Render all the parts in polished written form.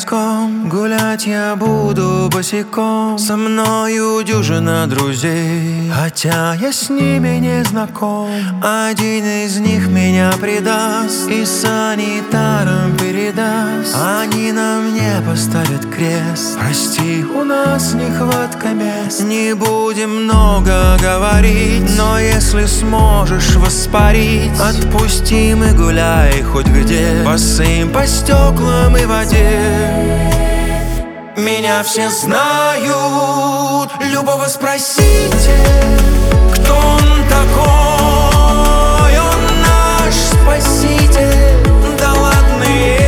песком. Гулять я буду босиком. Со мною дюжина друзей, хотя я с ними не знаком. Один из них меня предаст и санитарам передаст. Они на мне поставят крест. Прости, у нас нехватка мест. Не будем много говорить, но если сможешь воспарить, отпусти и гуляй хоть где, босым по стеклам и воде. Меня все знают, любого спросите, кто он такой, он наш спаситель. Да ладно,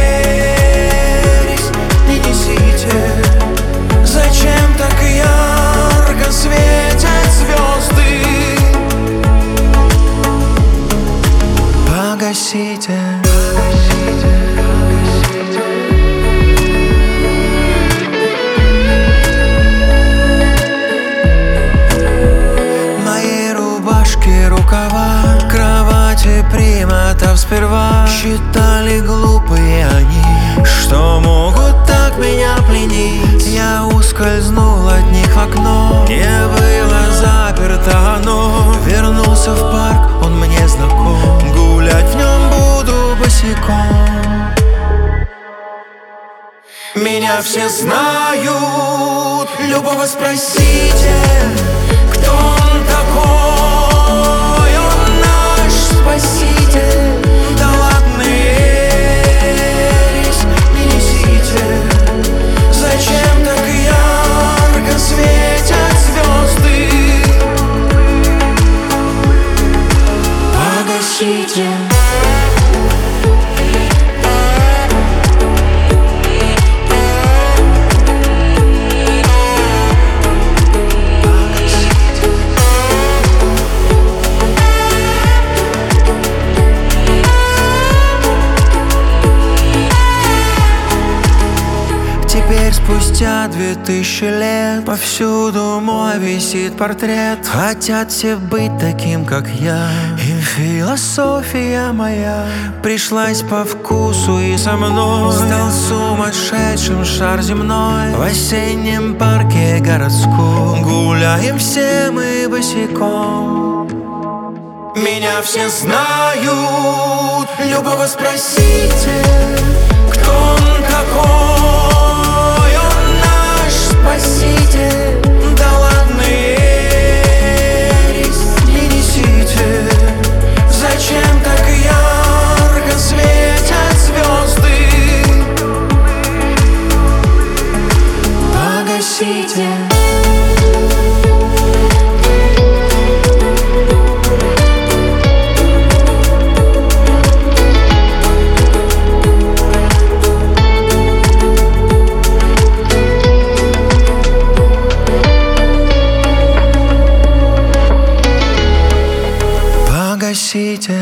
ересь не несите, зачем так ярко светят звезды? Погасите. Рукава кровати примотав сперва. Считали глупые они, что могут так меня пленить. Я ускользнул от них в окно, не было заперто оно. Вернулся в парк, он мне знаком. Гулять в нем буду босиком. Меня все знают, любого спросите, кто он такой, он наш спаситель. Да ладно, ересь не несите, зачем так ярко светят звезды? Погасите. Теперь спустя 2000 лет повсюду мой висит портрет. Хотят все быть таким, как я, и философия моя пришлась по вкусу и со мной. Стал сумасшедшим шар земной в осеннем парке городском. Гуляем все мы босиком. Меня все знают, любого спросите, кто он такой, он наш спаситель. Да ладно, ересь не несите, зачем так ярко светят звезды? Погасите. Погасите.